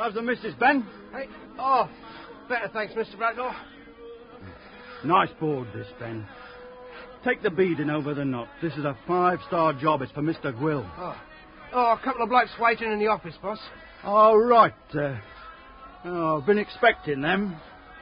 How's the missus, Ben? Hey, oh, better, thanks, Mr. Bradlaugh. Nice board, this, Ben. Take the beading over the knot. This is a 5-star job. It's for Mr. Gwill. Oh, a couple of blokes waiting in the office, boss. All right. I've been expecting them.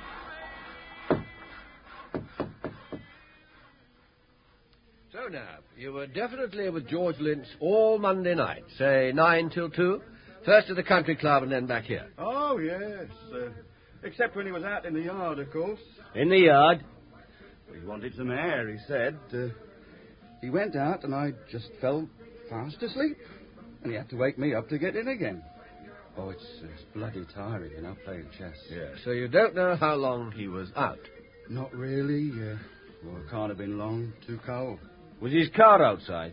So now, you were definitely with George Lynch all Monday night, say 9 till 2? First to the country club and then back here. Oh, yes. Except when he was out in the yard, of course. In the yard? He wanted some air, he said. He went out and I just fell fast asleep. And he had to wake me up to get in again. Oh, it's bloody tiring, playing chess. Yeah, so you don't know how long he was out? Not really. Well, it can't have been long. Too cold. Was his car outside?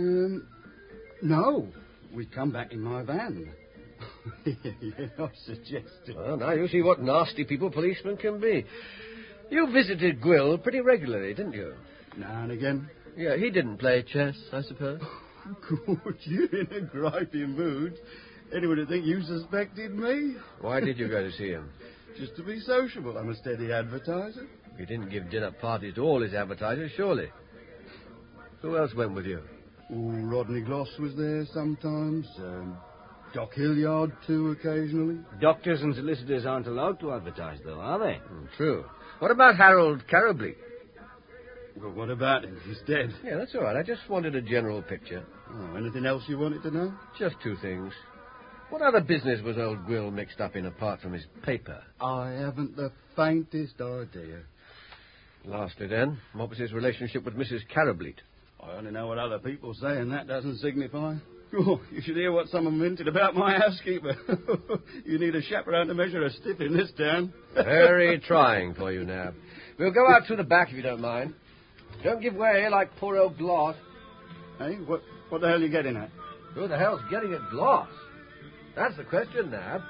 No. We come back in my van. I suggested. Well, now you see what nasty people policemen can be. You visited Gwill pretty regularly, didn't you? Now and again. Yeah, he didn't play chess, I suppose. Good, you're in a gripey mood. Anyone would think you suspected me. Why did you go to see him? Just to be sociable. I'm a steady advertiser. He didn't give dinner parties to all his advertisers, surely. Who else went with you? Oh, Rodney Gloss was there sometimes. Doc Hilliard, too, occasionally. Doctors and solicitors aren't allowed to advertise, though, are they? True. What about Harold Carrableek? Well, what about him? He's dead. Yeah, that's all right. I just wanted a general picture. Oh, anything else you wanted to know? Just 2 things. What other business was old Gwill mixed up in apart from his paper? I haven't the faintest idea. Lastly, then, what was his relationship with Mrs. Carrableet? I only know what other people say, and that doesn't signify. Oh, you should hear what someone minted about my housekeeper. You need a chaperone to measure a stiff in this town. Very trying for you, Nab. We'll go out through the back if you don't mind. Don't give way like poor old Gloss. Hey, what the hell are you getting at? Who the hell's getting at Gloss? That's the question, Nab.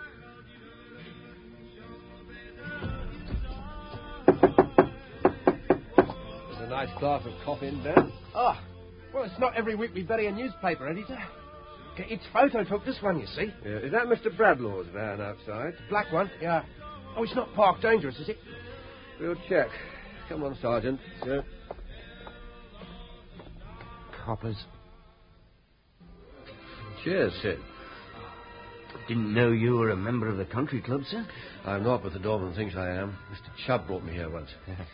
There's a nice glass of coffee in bed. Oh, well, it's not every week we bury a newspaper editor. It's photo took, this one, you see. Yeah, is that Mr. Bradlaugh's van outside? Black one, yeah. Oh, it's not parked dangerous, is it? We'll check. Come on, Sergeant. Yeah. Coppers. Cheers, Sid. Didn't know you were a member of the country club, sir. I'm not, but the doorman thinks I am. Mr. Chubb brought me here once.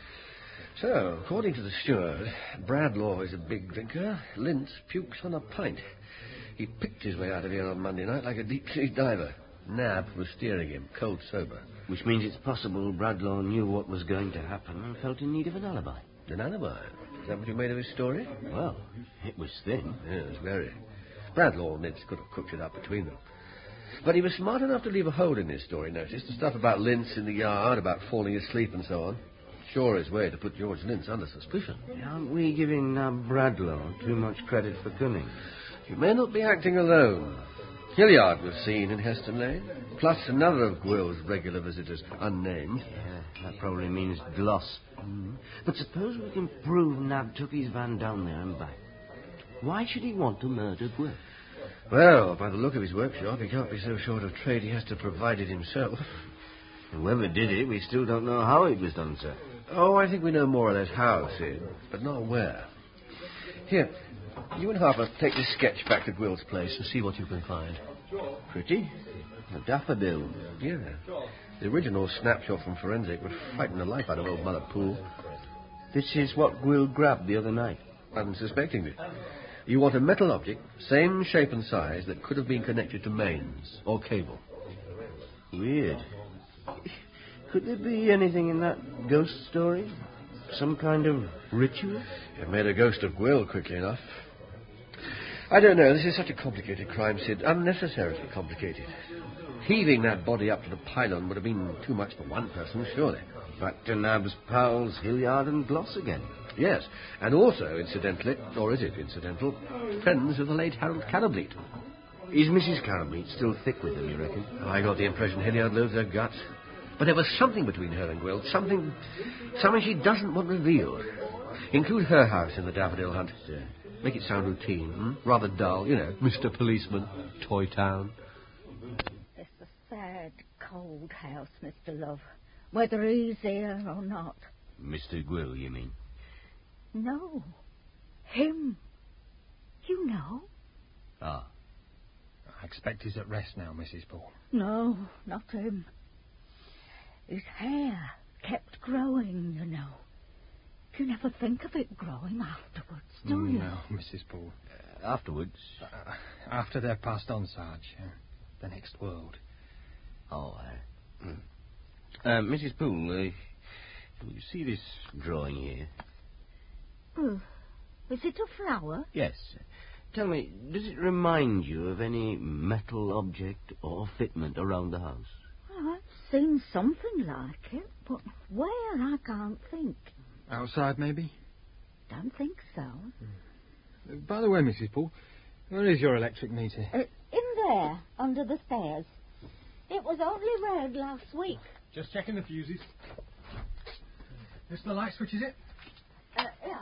So, according to the steward, Bradlaugh is a big drinker. Lintz pukes on a pint. He picked his way out of here on Monday night like a deep-sea diver. Nab was steering him, cold sober. Which means it's possible Bradlaugh knew what was going to happen and felt in need of an alibi. An alibi? Is that what you made of his story? Well, it was thin. Yes, very. Bradlaugh and Lintz could have cooked it up between them. But he was smart enough to leave a hole in his story, notice. The stuff about Lintz in the yard, about falling asleep and so on. Sure his way to put George Lintz under suspicion. Aren't we giving Bradlaugh too much credit for cunning? You may not be acting alone. Hilliard was seen in Heston Lane, plus another of Gwill's regular visitors, unnamed. Yeah, that probably means Gloss. But suppose we can prove Nab took his van down there and back. Why should he want to murder Gwill? Well, by the look of his workshop, he can't be so short of trade he has to provide it himself. Whoever did it, we still don't know how it was done, sir. Oh, I think we know more or less how, Sid, but not where. Here, you and Harper take this sketch back to Gwill's place and see what you can find. Pretty. A daffodil. Yeah. The original snapshot from forensic would frighten the life out of old Mother Poole. This is what Gwill grabbed the other night. Unsuspecting it. You want a metal object, same shape and size, that could have been connected to mains or cable. Weird. Could there be anything in that ghost story? Some kind of ritual? You've made a ghost of Gwill quickly enough. I don't know. This is such a complicated crime, Sid. Unnecessarily complicated. Heaving that body up to the pylon would have been too much for one person, surely. Back to Nab's pals Hilliard and Gloss again. Yes, and also, incidentally, or is it incidental, friends of the late Harold Carrableet. Is Mrs. Carrableet still thick with them, you reckon? I got the impression Hilliard loathed her guts. But there was something between her and Gwill, something she doesn't want revealed. Include her house in the daffodil hunt. Yeah. Make it sound routine, rather dull, you know, Mr. Policeman, Toy Town. It's the sad cold house, Mr. Love, whether he's here or not. Mr. Gwill, you mean? No, him. You know? Ah. I expect he's at rest now, Mrs. Poole. No, not him. His hair kept growing, you know. You never think of it growing afterwards, do you? No, Mrs. Poole. Afterwards? After they're passed on, Sarge. The next world. Oh, Mrs. Poole, you see this drawing here? Oh, is it a flower? Yes. Tell me, does it remind you of any metal object or fitment around the house? Well, I've seen something like it, but where I can't think. Outside, maybe? Don't think so. By the way, Mrs. Poole, where is your electric meter? In there, under the stairs. It was only read last week. Just checking the fuses. This the light switch, is it? Yeah.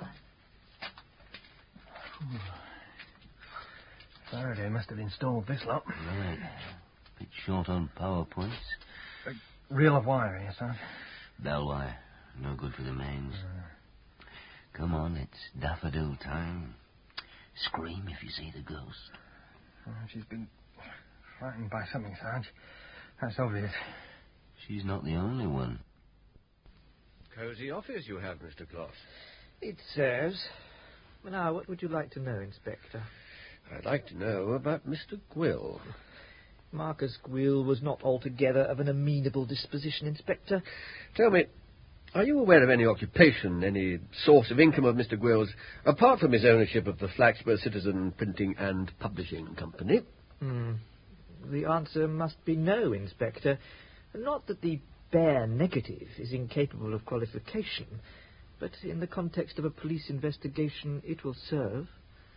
Faraday must have installed this lot. Right. Bit short on power points. Reel of wire here, Sarge. Bell wire. No good for the mains. Come on, it's daffodil time. Scream if you see the ghost. Oh, she's been frightened by something, Sarge. That's obvious. She's not the only one. Cosy office you have, Mr. Kloss. It serves. Now, what would you like to know, Inspector? I'd like to know about Mr. Gwill. Marcus Gwill was not altogether of an amenable disposition, Inspector. Tell me, are you aware of any occupation, any source of income of Mr. Gwill's, apart from his ownership of the Flaxborough Citizen Printing and Publishing Company? The answer must be no, Inspector. Not that the bare negative is incapable of qualification, but in the context of a police investigation, it will serve.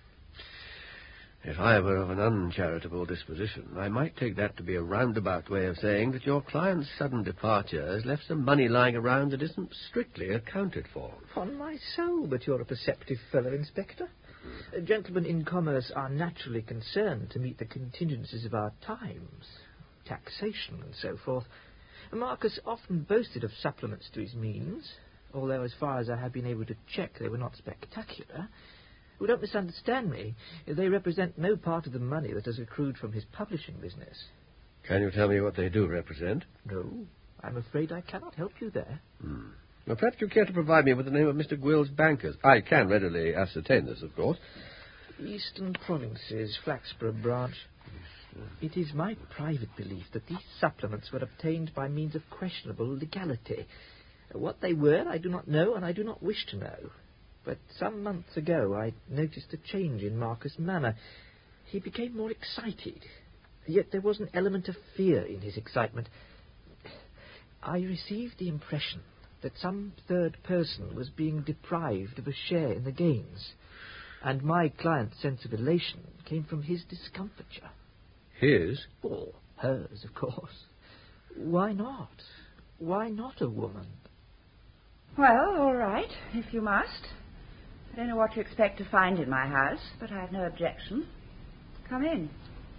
If I were of an uncharitable disposition, I might take that to be a roundabout way of saying that your client's sudden departure has left some money lying around that isn't strictly accounted for. Upon my soul, but you're a perceptive fellow, Inspector. Gentlemen in commerce are naturally concerned to meet the contingencies of our times, taxation and so forth. Marcus often boasted of supplements to his means, although as far as I have been able to check, they were not spectacular. Oh, don't misunderstand me. They represent no part of the money that has accrued from his publishing business. Can you tell me what they do represent? No, I'm afraid I cannot help you there. Well, perhaps you care to provide me with the name of Mr. Gwill's bankers. I can readily ascertain this, of course. Eastern Provinces, Flaxborough branch. It is my private belief that these supplements were obtained by means of questionable legality. What they were, I do not know, and I do not wish to know. But some months ago, I noticed a change in Marcus' manner. He became more excited, yet there was an element of fear in his excitement. I received the impression that some third person was being deprived of a share in the gains, and my client's sense of elation came from his discomfiture. His? Or hers, of course. Why not? Why not a woman? Well, all right, if you must. I don't know what you expect to find in my house, but I have no objection. Come in.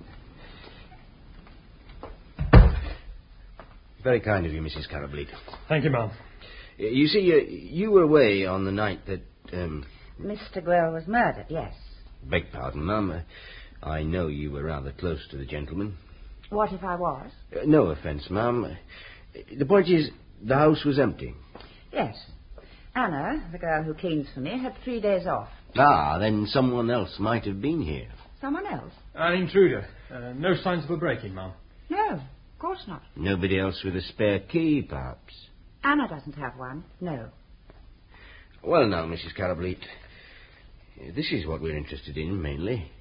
Very kind of you, Mrs. Carableet. Thank you, ma'am. You see, you were away on the night that, Mr. Gwill was murdered, yes. Beg pardon, ma'am. I know you were rather close to the gentleman. What if I was? No offence, ma'am. The point is, the house was empty. Yes. Anna, the girl who cleans for me, had 3 days off. Ah, then someone else might have been here. Someone else? An intruder. No signs of a break-in, ma'am. No, of course not. Nobody else with a spare key, perhaps? Anna doesn't have one, no. Well, now, Mrs. Carableet, this is what we're interested in, mainly.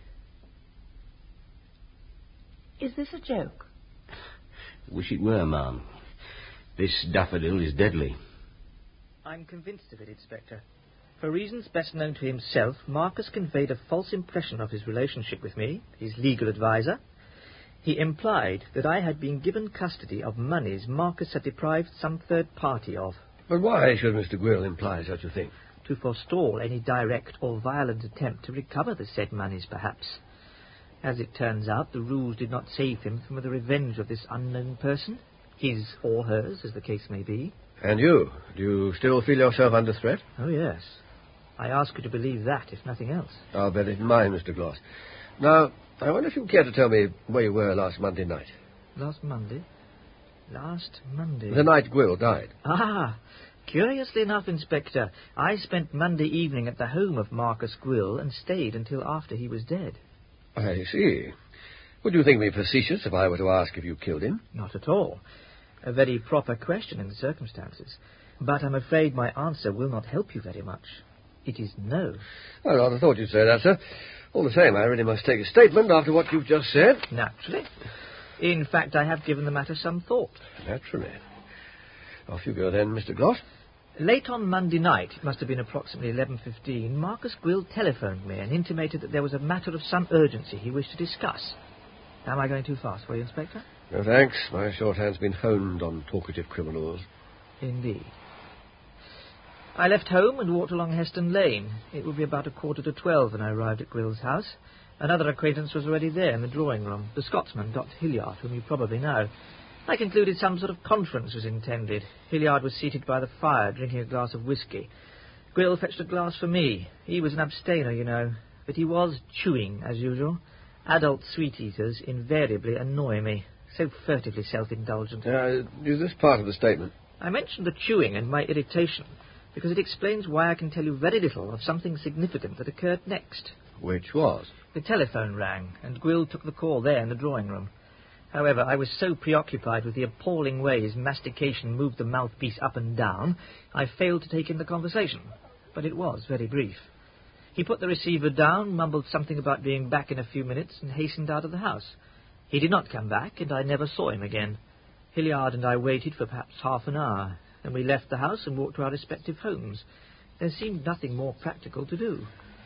Is this a joke? Wish it were, ma'am. This daffodil is deadly. I'm convinced of it, Inspector. For reasons best known to himself, Marcus conveyed a false impression of his relationship with me, his legal adviser. He implied that I had been given custody of monies Marcus had deprived some third party of. But why should Mr. Gwill imply such a thing? To forestall any direct or violent attempt to recover the said monies, perhaps. As it turns out, the rules did not save him from the revenge of this unknown person. His or hers, as the case may be. And you? Do you still feel yourself under threat? Oh, yes. I ask you to believe that, if nothing else. I'll bear it in mind, Mr. Gloss. Now, I wonder if you care to tell me where you were last Monday night. Last Monday? Last Monday? The night Gwill died. Ah, curiously enough, Inspector, I spent Monday evening at the home of Marcus Gwill and stayed until after he was dead. I see. Would you think me facetious if I were to ask if you killed him? Not at all. A very proper question in the circumstances. But I'm afraid my answer will not help you very much. It is no. I rather thought you'd say that, sir. All the same, I really must take a statement after what you've just said. Naturally. In fact, I have given the matter some thought. Naturally. Off you go then, Mr. Gloss. Late on Monday night, it must have been approximately 11:15, Marcus Gwill telephoned me and intimated that there was a matter of some urgency he wished to discuss. Am I going too fast for you, Inspector? No, thanks. My shorthand's been honed on talkative criminals. Indeed. I left home and walked along Heston Lane. It would be about 11:45 when I arrived at Gwill's house. Another acquaintance was already there in the drawing room, the Scotsman, Dr. Hilliard, whom you probably know. I concluded some sort of conference was intended. Hilliard was seated by the fire, drinking a glass of whisky. Gwill fetched a glass for me. He was an abstainer, you know, but he was chewing, as usual. Adult sweet-eaters invariably annoy me. So furtively self-indulgent. Is this part of the statement? I mentioned the chewing and my irritation because it explains why I can tell you very little of something significant that occurred next. Which was? The telephone rang, and Gwill took the call there in the drawing room. However, I was so preoccupied with the appalling way his mastication moved the mouthpiece up and down, I failed to take in the conversation. But it was very brief. He put the receiver down, mumbled something about being back in a few minutes, and hastened out of the house. He did not come back, and I never saw him again. Hilliard and I waited for perhaps half an hour. Then we left the house and walked to our respective homes. There seemed nothing more practical to do.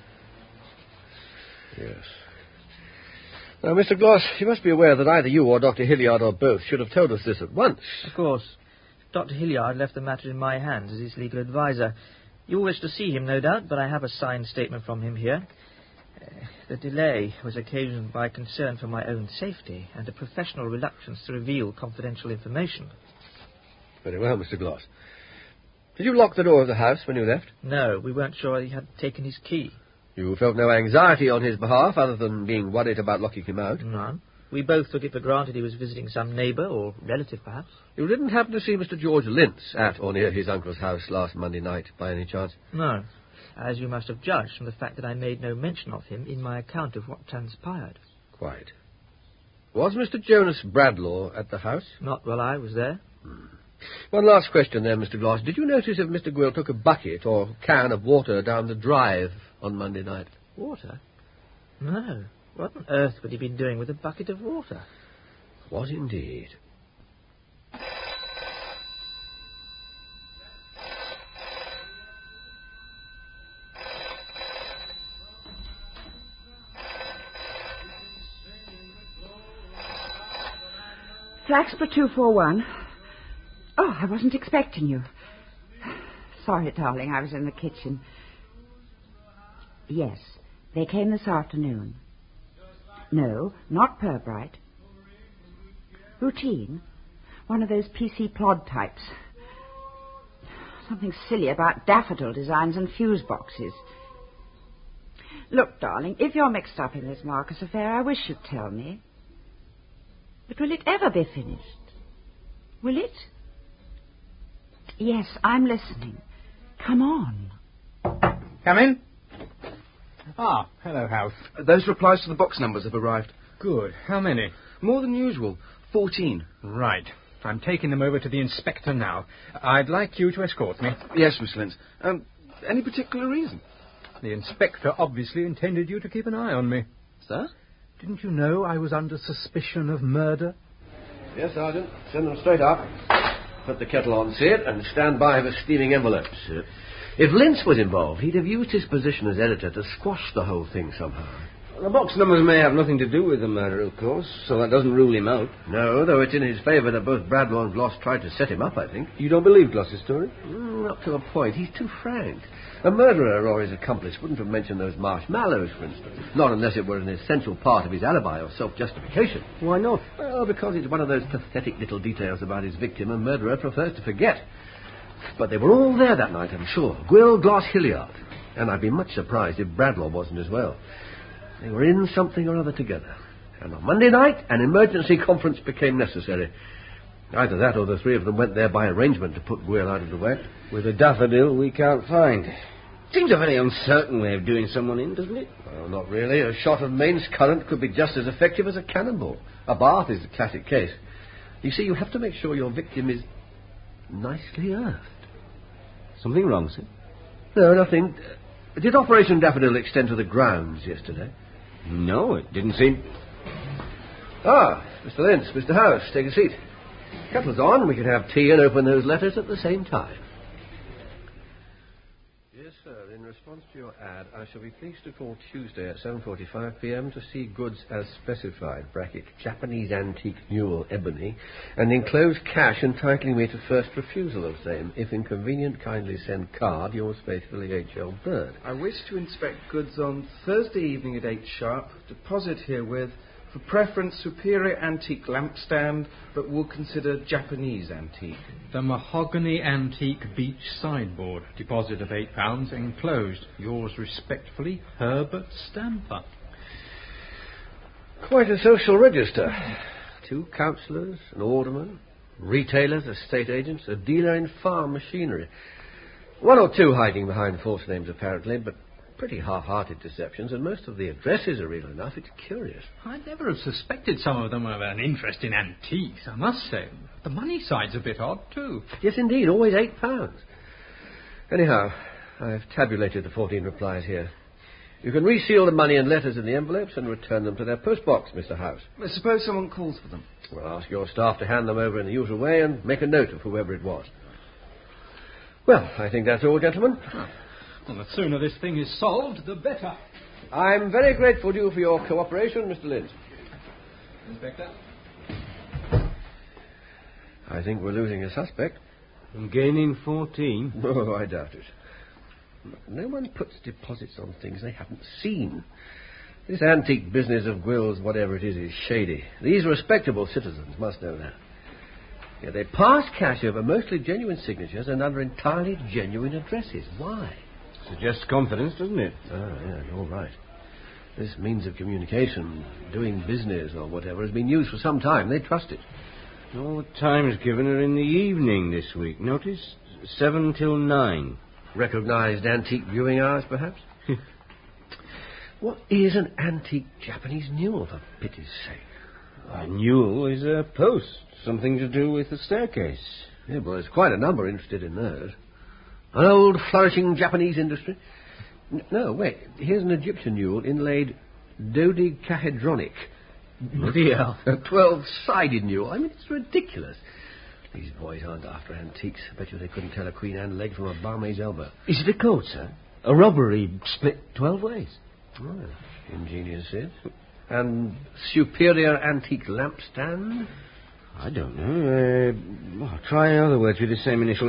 Yes. Now, Mr. Gloss, you must be aware that either you or Dr. Hilliard or both should have told us this at once. Of course. Dr. Hilliard left the matter in my hands as his legal adviser. You wish to see him, no doubt, but I have a signed statement from him here. The delay was occasioned by concern for my own safety and a professional reluctance to reveal confidential information. Very well, Mr. Gloss. Did you lock the door of the house when you left? No, we weren't sure he had taken his key. You felt no anxiety on his behalf other than being worried about locking him out? None. We both took it for granted he was visiting some neighbour or relative, perhaps. You didn't happen to see Mr. George Lintz at or near his uncle's house last Monday night, by any chance? No, as you must have judged from the fact that I made no mention of him in my account of what transpired. Quite. Was Mr. Jonas Bradlaugh at the house? Not while I was there. One last question then, Mr. Gloss. Did you notice if Mr. Gwill took a bucket or can of water down the drive on Monday night? Water? No. What on earth would he be doing with a bucket of water? Was indeed. Flaxborough 241. Oh, I wasn't expecting you. Sorry, darling, I was in the kitchen. Yes, they came this afternoon. No, not Purbright. Routine. One of those PC plod types. Something silly about daffodil designs and fuse boxes. Look, darling, if you're mixed up in this Marcus affair, I wish you'd tell me. But will it ever be finished? Will it? Yes, I'm listening. Come on. Come in. Ah, hello, House. Those replies to the box numbers have arrived. Good. How many? More than usual. 14. Right. I'm taking them over to the inspector now. I'd like you to escort me. Yes, Miss Lintz. Any particular reason? The inspector obviously intended you to keep an eye on me. Sir? Didn't you know I was under suspicion of murder? Yes, Sergeant. Send them straight up. Put the kettle on, see it, and stand by for steaming envelopes. If Lintz was involved, he'd have used his position as editor to squash the whole thing somehow. The box numbers may have nothing to do with the murder, of course, so that doesn't rule him out. No, though it's in his favour that both Bradlaugh and Gloss tried to set him up, I think. You don't believe Gloss's story? Up to a point. He's too frank. A murderer or his accomplice wouldn't have mentioned those marshmallows, for instance. Not unless it were an essential part of his alibi or self-justification. Why not? Well, because it's one of those pathetic little details about his victim a murderer prefers to forget. But they were all there that night, I'm sure. Gwyll, Gloss, Hilliard. And I'd be much surprised if Bradlaugh wasn't as well. They were in something or other together. And on Monday night, an emergency conference became necessary. Either that or the three of them went there by arrangement to put Gwyll out of the way. With a daffodil we can't find. Seems a very uncertain way of doing someone in, doesn't it? Well, not really. A shot of mains current could be just as effective as a cannonball. A bath is a classic case. You see, you have to make sure your victim is nicely earthed. Something wrong, sir? No, nothing. Did Operation Daffodil extend to the grounds yesterday? No, it didn't seem... Ah, Mr. Lynch, Mr. House, take a seat. Kettle's on. We can have tea and open those letters at the same time. Yes, sir. In response to your ad, I shall be pleased to call Tuesday at 7:45 p.m. to see goods as specified, bracket, Japanese antique Newell ebony, and enclose cash entitling me to first refusal of same. If inconvenient, kindly send card. Yours faithfully, H.L. Bird. I wish to inspect goods on Thursday evening at 8 sharp. Deposit herewith. For preference, superior antique lampstand, but will consider Japanese antique. The mahogany antique beech sideboard. Deposit of £8 enclosed. Yours respectfully, Herbert Stamper. Quite a social register. 2 councillors, an alderman, retailers, estate agents, a dealer in farm machinery. 1 or 2 hiding behind false names, apparently, but pretty half-hearted deceptions, and most of the addresses are real enough. It's curious. I'd never have suspected some of them of an interest in antiques, I must say. The money side's a bit odd, too. Yes, indeed. Always £8. Anyhow, I've tabulated the 14 replies here. You can reseal the money and letters in the envelopes and return them to their postbox, Mr. House. But suppose someone calls for them. We'll ask your staff to hand them over in the usual way and make a note of whoever it was. Well, I think that's all, gentlemen. Well, the sooner this thing is solved, the better. I'm very grateful to you for your cooperation, Mr. Lynch. Inspector? I think we're losing a suspect. And gaining 14. Oh, I doubt it. No one puts deposits on things they haven't seen. This antique business of Gwyl's, whatever it is shady. These respectable citizens must know that. Yeah, they pass cash over mostly genuine signatures and under entirely genuine addresses. Why? Suggests confidence, doesn't it? Oh, yeah, all right. This means of communication, doing business or whatever, has been used for some time. They trust it. All the times given are in the evening this week. Notice? 7 till 9. Recognized antique viewing hours, perhaps? What is an antique Japanese Newell, for pity's sake? A Newell is a post. Something to do with the staircase. Yeah, well, there's quite a number interested in those. An old, flourishing Japanese industry. No, wait. Here's an Egyptian Newell inlaid dodecahedronic. Bloody hell. A 12-sided Newell. I mean, it's ridiculous. These boys aren't after antiques. I bet you they couldn't tell a Queen Anne leg from a barmaid's elbow. Is it a code, sir? A robbery split 12 ways. Oh, ingenious, Sid. And superior antique lampstand? I don't know. Try another word with the same initials.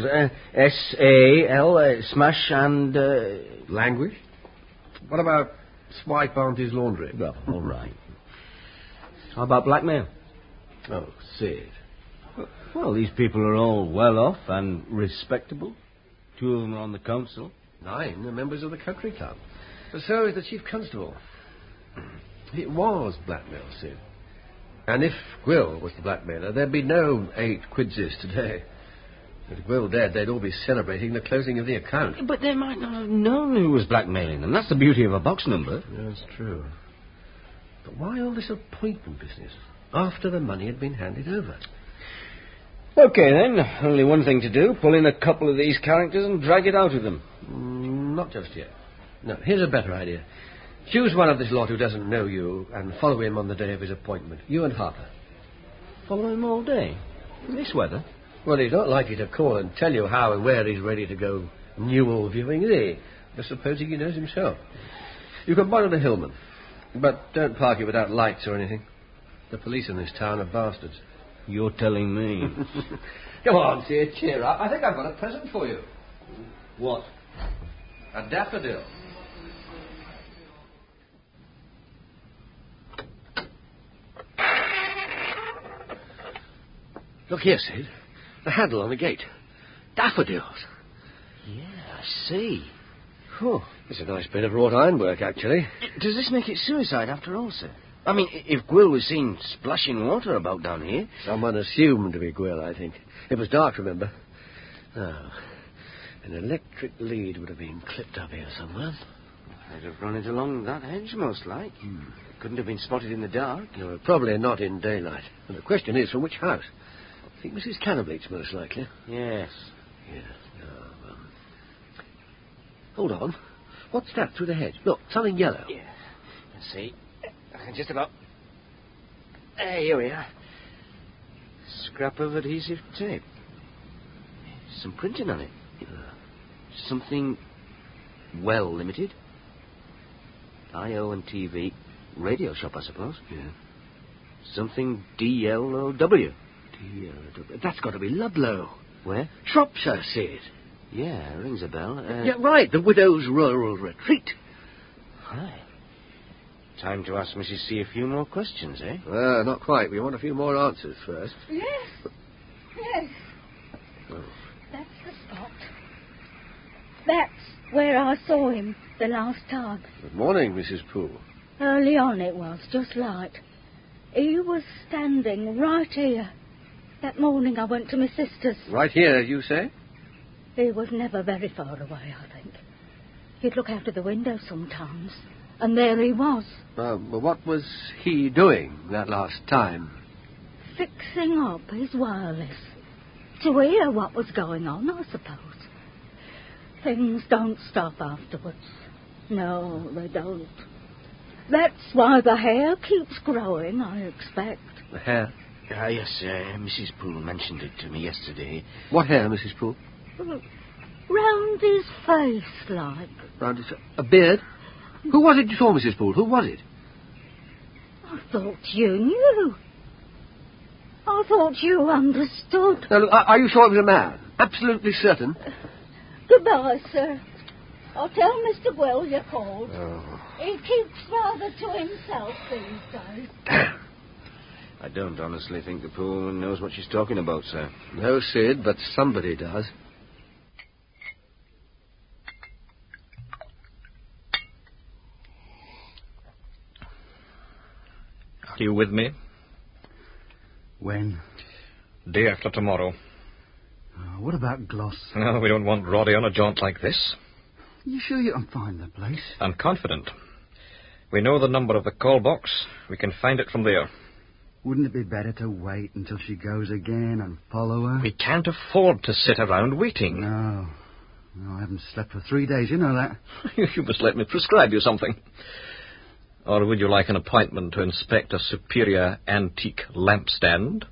S-A-L, smash and... Languish? What about swipe auntie's laundry? Well, all right. How about blackmail? Oh, Sid. Well, these people are all well off and respectable. 2 of them are on the council. 9 are members of the country club. But so is the chief constable. It was blackmail, Sid. And if Gwyll was the blackmailer, there'd be no 8 quidses today. With Gwyll dead, they'd all be celebrating the closing of the account. But they might not have known who was blackmailing them. That's the beauty of a box number. That's true. But why all this appointment business after the money had been handed over? Okay, then. Only one thing to do. Pull in a couple of these characters and drag it out of them. Not just yet. No, here's a better idea. Choose one of this lot who doesn't know you and follow him on the day of his appointment. You and Harper. Follow him all day? In this weather? Well, he's not likely to call and tell you how and where he's ready to go Newell viewing, is he? But supposing he knows himself. You can borrow the Hillman. But don't park it without lights or anything. The police in this town are bastards. You're telling me. Come on, dear, cheer up. I think I've got a present for you. What? A daffodil. Look here, Sid. The handle on the gate. Daffodils. Yeah, I see. Oh, it's a nice bit of wrought ironwork, actually. Does this make it suicide after all, sir? I mean, if Gwill was seen splashing water about down here... Someone assumed to be Gwill, I think. It was dark, remember? Oh, an electric lead would have been clipped up here somewhere. I'd have run it along that hedge, most like. Couldn't have been spotted in the dark. No, probably not in daylight. And the question is, from which house? I think Mrs. Cannable's most likely. Yes. Yeah. Hold on. What's that through the hedge? Look, something yellow. Yeah. Let's see. I can just about... Here we are. Scrap of adhesive tape. Some printing on it. Something... Well Limited. I.O. and TV. Radio shop, I suppose. Yeah. Something D-L-O-W. D-L-O-W. That's got to be Ludlow. Where? Shropshire, Sid. Yeah, rings a bell. Yeah, right. The Widow's Rural Retreat. Right. Time to ask Mrs. C a few more questions, eh? Not quite. We want a few more answers first. Yes. Yes. Oh. That's the spot. That's where I saw him the last time. Good morning, Mrs. Poole. Early on it was, just light. He was standing right here. That morning I went to my sister's. Right here, you say? He was never very far away, I think. He'd look out of the window sometimes, and there he was. Well, what was he doing that last time? Fixing up his wireless. To hear what was going on, I suppose. Things don't stop afterwards. No, they don't. That's why the hair keeps growing, I expect. The hair? Yes, Mrs. Poole mentioned it to me yesterday. What hair, Mrs. Poole? Round his face, like. Round his... A beard? Who was it you saw, Mrs. Poole? Who was it? I thought you knew. I thought you understood. Now, look, are you sure it was a man? Absolutely certain? Goodbye, sir. I'll tell Mr. Gwill you called. Oh. He keeps rather to himself these days. I don't honestly think the poor woman knows what she's talking about, sir. No, Sid, but somebody does. Are you with me? When? Day after tomorrow. What about Gloss? No, we don't want Roddy on a jaunt like this. You sure you can find the place? I'm confident. We know the number of the call box. We can find it from there. Wouldn't it be better to wait until she goes again and follow her? We can't afford to sit around waiting. No, I haven't slept for 3 days, you know that. You must let me prescribe you something. Or would you like an appointment to inspect a superior antique lampstand?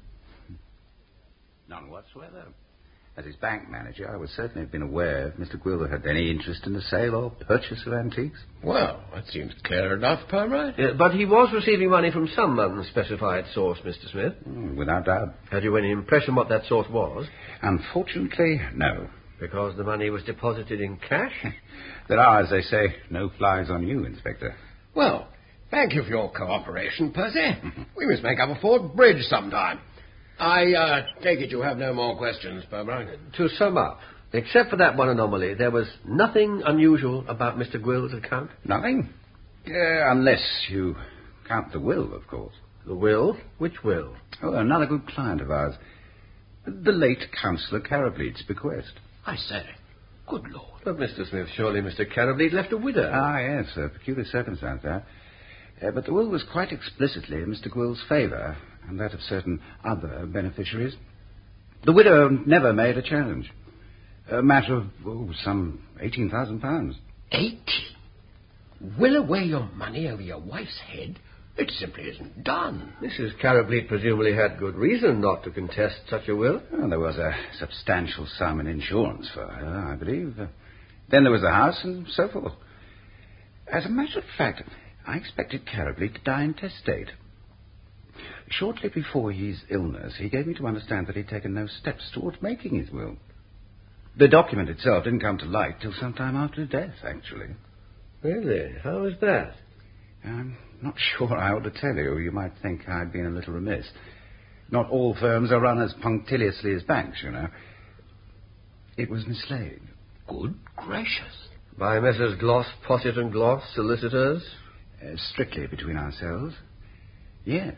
None whatsoever. As his bank manager, I would certainly have been aware if Mr. Gwill had any interest in the sale or purchase of antiques. Well, that seems clear enough, Permright. But he was receiving money from some unspecified source, Mr. Smith. Without doubt. Had you any impression what that source was? Unfortunately, no. Because the money was deposited in cash? There are, as they say, no flies on you, Inspector. Well, thank you for your cooperation, Percy. We must make up a Fort Bridge sometime. I take it you have no more questions, Permright. To sum up, except for that one anomaly, there was nothing unusual about Mr. Gwill's account? Nothing. Unless you count the will, of course. The will? Which will? Oh, another good client of ours. The late Councillor Carableed's bequest. I say, good Lord. But, Mr. Smith, surely Mr. Carableed left a widow. Ah, yes, a peculiar circumstance there. But the will was quite explicitly in Mr. Gwill's favour, and that of certain other beneficiaries. The widow never made a challenge. A matter of some £18,000. 80? Will away your money over your wife's head? It simply isn't done. Mrs. Carableed presumably had good reason not to contest such a will. Well, there was a substantial sum in insurance for her, I believe. Then there was the house and so forth. As a matter of fact, I expected Carableed to die intestate. Shortly before his illness, he gave me to understand that he'd taken no steps towards making his will. The document itself didn't come to light till some time after death, actually. Really? How was that? I'm not sure I ought to tell you. You might think I'd been a little remiss. Not all firms are run as punctiliously as banks, you know. It was mislaid. Good gracious. By Messrs. Gloss, Pottet and Gloss, solicitors? Strictly between ourselves. Yes.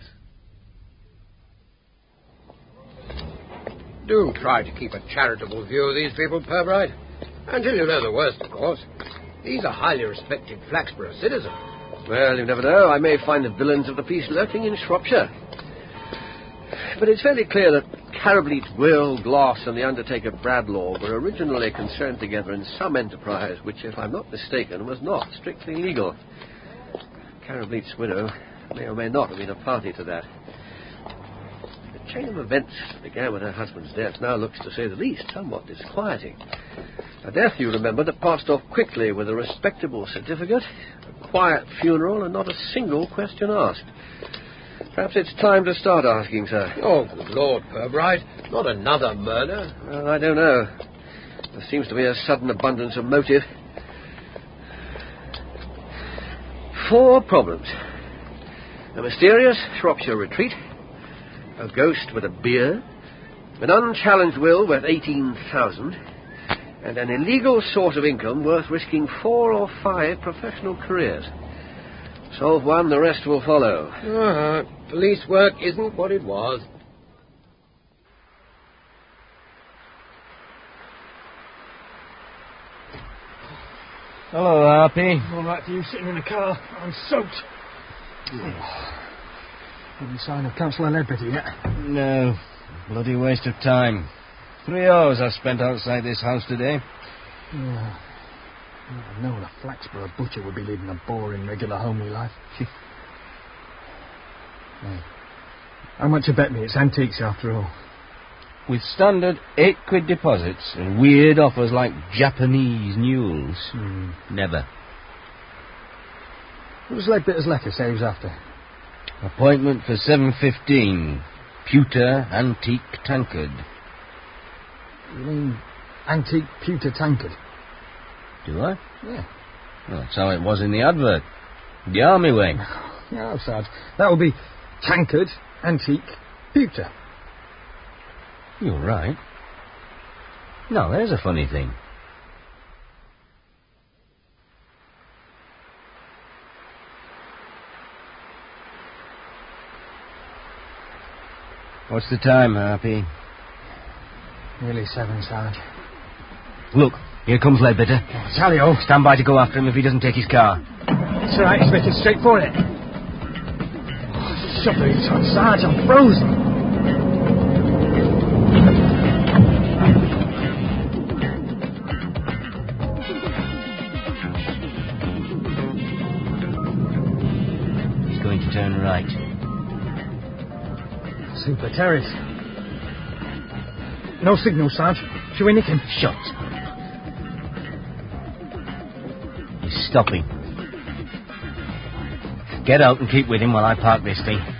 Do try to keep a charitable view of these people, Pirbright. Until you know the worst, of course. He's a highly respected Flaxborough citizen. Well, you never know. I may find the villains of the piece lurking in Shropshire. But it's fairly clear that Carableed, Will, Gloss, and the undertaker Bradlaugh were originally concerned together in some enterprise which, if I'm not mistaken, was not strictly legal. Carableed's widow may or may not have been a party to that. The chain of events that began with her husband's death now looks, to say the least, somewhat disquieting. A death, you remember, that passed off quickly with a respectable certificate, a quiet funeral, and not a single question asked. Perhaps it's time to start asking, sir. Oh, good Lord, Pirbright. Not another murder. Well, I don't know. There seems to be a sudden abundance of motive. 4 problems. A mysterious Shropshire retreat, a ghost with a beard, an unchallenged will worth 18,000, and an illegal source of income worth risking 4 or 5 professional careers. Solve one, the rest will follow. Police work isn't what it was. Hello, Harpy. All right for you sitting in the car. I'm soaked. Any sign of Councillor Ledbetter yet? No. Bloody waste of time. 3 hours I've spent outside this house today. Yeah. I know the Flaxborough butcher would be leading a boring, regular, homely life. Hey. How much you bet me it's antiques after all? With standard 8 quid deposits and weird offers like Japanese mules. Never. What was Ledbetter's letter say he was after? Appointment for 7:15. Pewter antique tankard. You mean antique pewter tankard? Do I? Yeah. Well, that's how it was in the advert. The army way. Yeah, Sarge. That would be tankard, antique, pewter. You're right. Now, there's a funny thing. What's the time, Harpy? Nearly 7, Sarge. Look, here comes Ledbetter. Tally-ho. Stand by to go after him if he doesn't take his car. It's all right, he's making straight for it. Shut the sun, Sarge, I'm frozen. He's going to turn right. Super Terrace. No signal, Sarge. Should we nick him? Shut. He's stopping. Get out and keep with him while I park this thing.